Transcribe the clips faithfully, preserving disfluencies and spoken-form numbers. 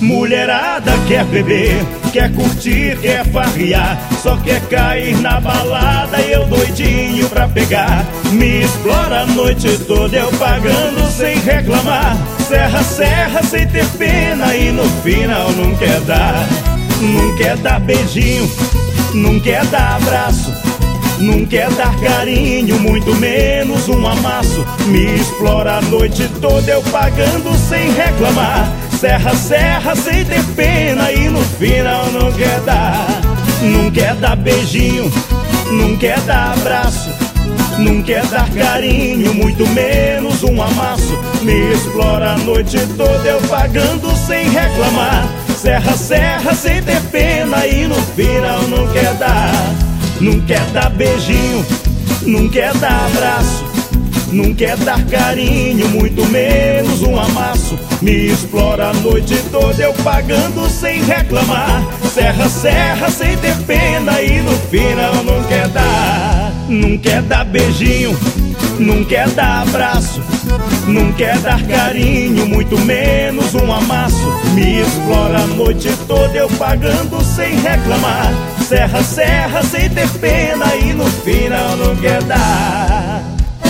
Mulherada quer beber, quer curtir, quer farrear, só quer cair na balada e eu doidinho pra pegar. Me explora a noite toda, eu pagando sem reclamar. Serra, serra sem ter pena e no final não quer dar. Não quer dar beijinho, não quer dar abraço, não quer dar carinho, muito menos um amasso. Me explora a noite toda, eu pagando sem reclamar. Serra, serra sem ter pena e no final não quer dar. Não quer dar beijinho, não quer dar abraço, não quer dar carinho, muito menos um amasso. Me explora a noite toda, eu pagando sem reclamar. Serra, serra sem ter pena e no final não quer dar. Não quer dar beijinho, não quer dar abraço, não quer dar carinho, muito menos um amasso. Me explora a noite toda, eu pagando sem reclamar. Serra, serra sem ter pena e no final não quer dar. Não quer dar beijinho, não quer dar abraço, não quer dar carinho, muito menos um amasso. Me explora a noite toda, eu pagando sem reclamar. Serra, serra sem ter pena e no final não quer dar.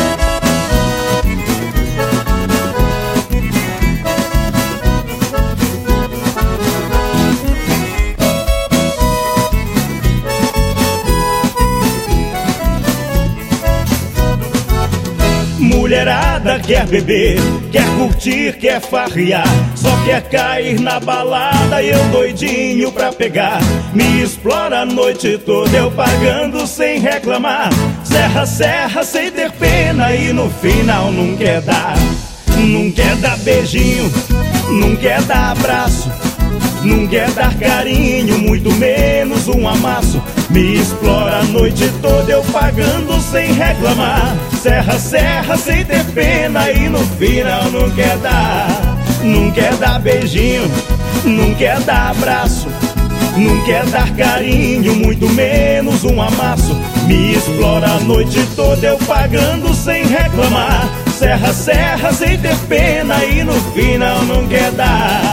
Mulherada quer beber, quer curtir, quer farrear, só quer cair na balada e eu doidinho pra pegar. Me explora a noite toda, eu pagando sem reclamar. Serra, serra sem ter pena e no final não quer dar. Não quer dar beijinho, não quer dar abraço, não quer dar carinho, muito menos um amasso. Me explora a noite toda, eu pagando sem reclamar. Serra, serra sem ter pena e no final não quer dar. Não quer dar beijinho, não quer dar abraço, não quer dar carinho, muito menos um amasso. Me explora a noite toda, eu pagando sem reclamar. Serra, serra sem ter pena e no final não quer dar.